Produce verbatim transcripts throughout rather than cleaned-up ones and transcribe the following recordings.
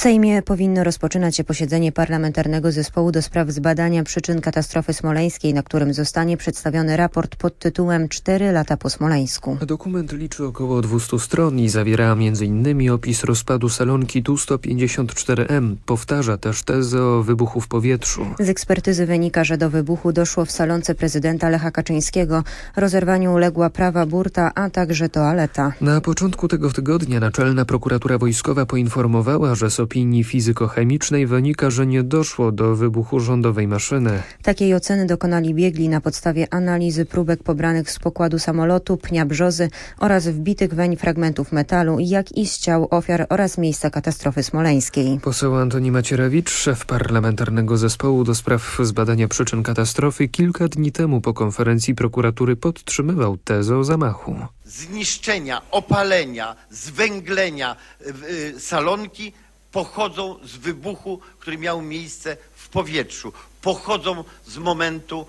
Sejmie powinno rozpoczynać się posiedzenie Parlamentarnego Zespołu do spraw zbadania przyczyn katastrofy smoleńskiej, na którym zostanie przedstawiony raport pod tytułem Cztery lata po Smoleńsku. Dokument liczy około dwieście stron i zawiera między innymi opis rozpadu salonki T U sto pięćdziesiąt cztery M. Powtarza też tezę o wybuchu w powietrzu. Z ekspertyzy wynika, że do wybuchu doszło w salonce prezydenta Lecha Kaczyńskiego. Rozerwaniu uległa prawa burta, a także toaleta. Na początku tego tygodnia Naczelna Prokuratura Wojskowa poinformowała, że z opinii fizykochemicznej wynika, że nie doszło do wybuchu rządowej maszyny. Takiej oceny dokonali biegli na podstawie analizy próbek pobranych z pokładu samolotu, pnia brzozy oraz wbitych weń fragmentów metalu, jak i z ciał ofiar oraz miejsca katastrofy smoleńskiej. Poseł Antoni Macierewicz, szef Parlamentarnego Zespołu do spraw zbadania przyczyn katastrofy, kilka dni temu po konferencji prokuratury podtrzymywał tezę o zamachu. Zniszczenia, opalenia, zwęglenia yy, salonki pochodzą z wybuchu, który miał miejsce w powietrzu. Pochodzą z momentu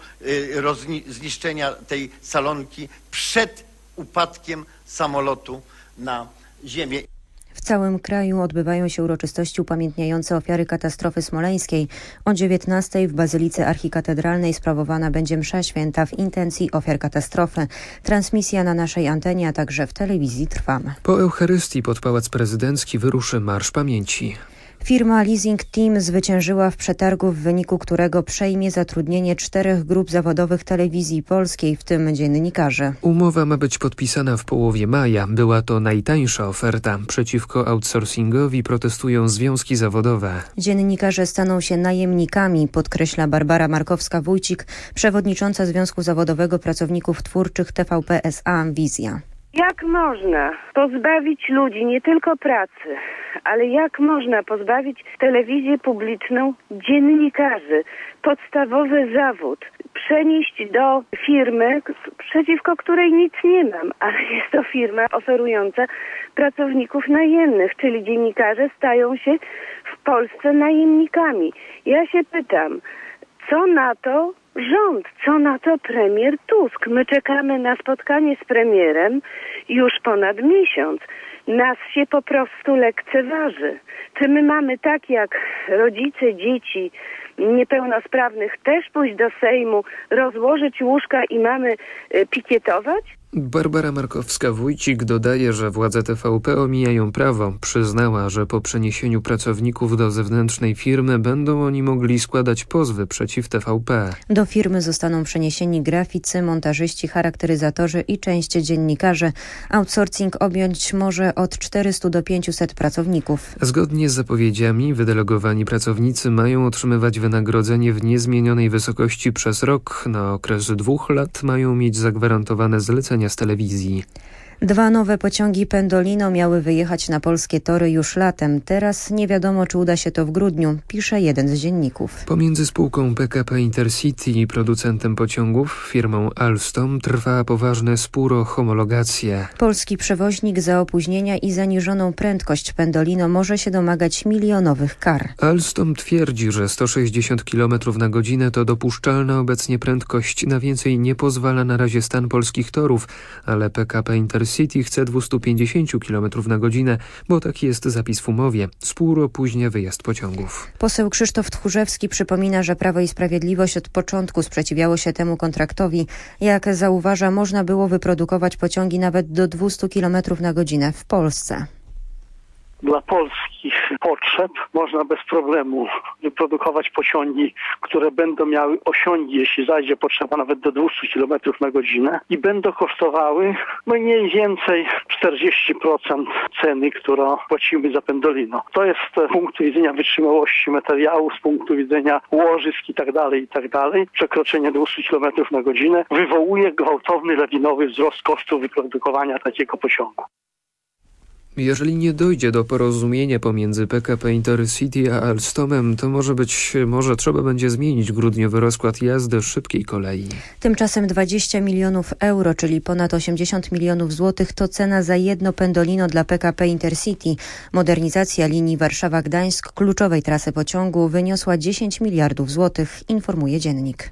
y, zniszczenia tej salonki przed upadkiem samolotu na ziemię. W całym kraju odbywają się uroczystości upamiętniające ofiary katastrofy smoleńskiej. O dziewiętnastej w Bazylice Archikatedralnej sprawowana będzie msza święta w intencji ofiar katastrofy. Transmisja na naszej antenie, a także w telewizji trwa. Po Eucharystii pod Pałac Prezydencki wyruszy Marsz Pamięci. Firma Leasing Team zwyciężyła w przetargu, w wyniku którego przejmie zatrudnienie czterech grup zawodowych Telewizji Polskiej, w tym dziennikarzy. Umowa ma być podpisana w połowie maja. Była to najtańsza oferta. Przeciwko outsourcingowi protestują związki zawodowe. Dziennikarze staną się najemnikami, podkreśla Barbara Markowska-Wójcik, przewodnicząca Związku Zawodowego Pracowników Twórczych T V P S A Wizja. Jak można pozbawić ludzi nie tylko pracy, ale jak można pozbawić telewizję publiczną dziennikarzy, podstawowy zawód, przenieść do firmy, przeciwko której nic nie mam, ale jest to firma oferująca pracowników najemnych, czyli dziennikarze stają się w Polsce najemnikami. Ja się pytam, co na to rząd, co na to premier Tusk? My czekamy na spotkanie z premierem już ponad miesiąc. Nas się po prostu lekceważy. Czy my mamy tak jak rodzice dzieci niepełnosprawnych też pójść do Sejmu, rozłożyć łóżka i mamy y, pikietować? Barbara Markowska-Wójcik dodaje, że władze T V P omijają prawo. Przyznała, że po przeniesieniu pracowników do zewnętrznej firmy będą oni mogli składać pozwy przeciw T V P. Do firmy zostaną przeniesieni graficy, montażyści, charakteryzatorzy i część dziennikarzy. Outsourcing objąć może od czterystu do pięciuset pracowników. Zgodnie z zapowiedziami wydelegowani pracownicy mają otrzymywać wynagrodzenie w niezmienionej wysokości przez rok. Na okres dwóch lat mają mieć zagwarantowane zlecenia z telewizji. Dwa nowe pociągi Pendolino miały wyjechać na polskie tory już latem. Teraz nie wiadomo, czy uda się to w grudniu, pisze jeden z dzienników. Pomiędzy spółką P K P Intercity i producentem pociągów, firmą Alstom, trwa poważny spór o homologację. Polski przewoźnik za opóźnienia i zaniżoną prędkość Pendolino może się domagać milionowych kar. Alstom twierdzi, że sto sześćdziesiąt kilometrów na godzinę to dopuszczalna obecnie prędkość. Na więcej nie pozwala na razie stan polskich torów, ale P K P Intercity City chce dwieście pięćdziesiąt kilometrów na godzinę, bo taki jest zapis w umowie. Spór opóźnia wyjazd pociągów. Poseł Krzysztof Tchórzewski przypomina, że Prawo i Sprawiedliwość od początku sprzeciwiało się temu kontraktowi. Jak zauważa, można było wyprodukować pociągi nawet do dwieście kilometrów na godzinę w Polsce. Dla polskich potrzeb można bez problemu wyprodukować pociągi, które będą miały osiągi, jeśli zajdzie potrzeba, nawet do dwieście kilometrów na godzinę i będą kosztowały mniej więcej czterdzieści procent ceny, którą płacimy za Pendolino. To jest z punktu widzenia wytrzymałości materiału, z punktu widzenia łożysk i tak dalej, i tak dalej. Przekroczenie dwieście kilometrów na godzinę wywołuje gwałtowny, lawinowy wzrost kosztów wyprodukowania takiego pociągu. Jeżeli nie dojdzie do porozumienia pomiędzy P K P Intercity a Alstomem, to może być, może trzeba będzie zmienić grudniowy rozkład jazdy szybkiej kolei. Tymczasem dwadzieścia milionów euro, czyli ponad osiemdziesiąt milionów złotych, to cena za jedno Pendolino dla P K P Intercity. Modernizacja linii Warszawa-Gdańsk, kluczowej trasy pociągu, wyniosła dziesięć miliardów złotych, informuje Dziennik.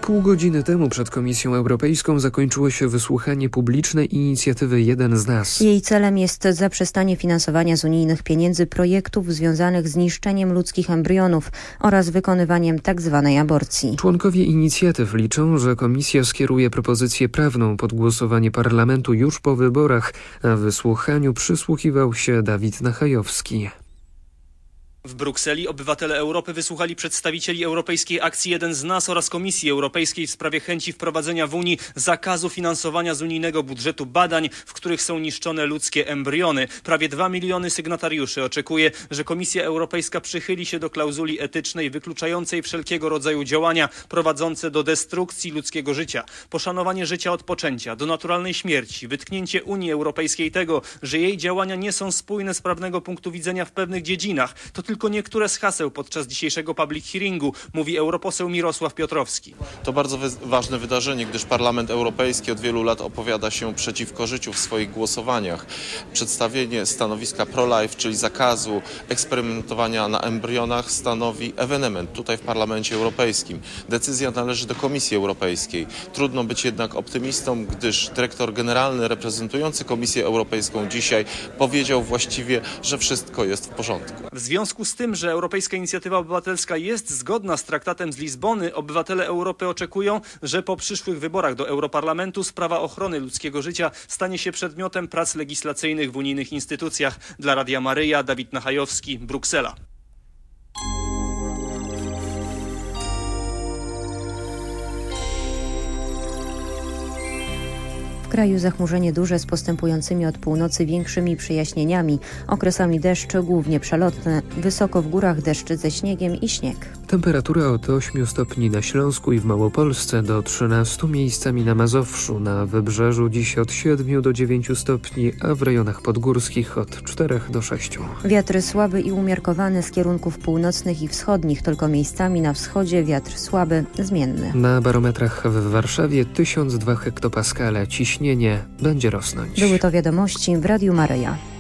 Pół godziny temu przed Komisją Europejską zakończyło się wysłuchanie publiczne inicjatywy Jeden z nas. Jej celem jest zaprzestanie finansowania z unijnych pieniędzy projektów związanych z niszczeniem ludzkich embrionów oraz wykonywaniem tzw. aborcji. Członkowie inicjatyw liczą, że Komisja skieruje propozycję prawną pod głosowanie Parlamentu już po wyborach, a wysłuchaniu przysłuchiwał się Dawid Nachajowski. W Brukseli obywatele Europy wysłuchali przedstawicieli Europejskiej Akcji Jeden z nas oraz Komisji Europejskiej w sprawie chęci wprowadzenia w Unii zakazu finansowania z unijnego budżetu badań, w których są niszczone ludzkie embriony. Prawie dwa miliony sygnatariuszy oczekuje, że Komisja Europejska przychyli się do klauzuli etycznej wykluczającej wszelkiego rodzaju działania prowadzące do destrukcji ludzkiego życia. Poszanowanie życia od poczęcia do naturalnej śmierci, wytknięcie Unii Europejskiej tego, że jej działania nie są spójne z prawnego punktu widzenia w pewnych dziedzinach. To tylko Tylko niektóre z haseł podczas dzisiejszego public hearingu, mówi europoseł Mirosław Piotrowski. To bardzo wy- ważne wydarzenie, gdyż Parlament Europejski od wielu lat opowiada się przeciwko życiu w swoich głosowaniach. Przedstawienie stanowiska pro-life, czyli zakazu eksperymentowania na embrionach, stanowi ewenement tutaj w Parlamencie Europejskim. Decyzja należy do Komisji Europejskiej. Trudno być jednak optymistą, gdyż dyrektor generalny reprezentujący Komisję Europejską dzisiaj powiedział właściwie, że wszystko jest w porządku. W związku z tym, że Europejska Inicjatywa Obywatelska jest zgodna z traktatem z Lizbony, obywatele Europy oczekują, że po przyszłych wyborach do Europarlamentu sprawa ochrony ludzkiego życia stanie się przedmiotem prac legislacyjnych w unijnych instytucjach. Dla Radia Maryja, Dawid Nachajowski, Bruksela. W kraju zachmurzenie duże z postępującymi od północy większymi przejaśnieniami, okresami deszczu głównie przelotne, wysoko w górach deszcz ze śniegiem i śnieg. Temperatura od ośmiu stopni na Śląsku i w Małopolsce do trzynastu miejscami na Mazowszu, na Wybrzeżu dziś od siedmiu do dziewięciu stopni, a w rejonach podgórskich od czterech do sześciu. Wiatr słaby i umiarkowany z kierunków północnych i wschodnich, tylko miejscami na wschodzie wiatr słaby, zmienny. Na barometrach w Warszawie tysiąc dwa hektopaskale, ciśnienie będzie rosnąć. Były to wiadomości w Radiu Maryja.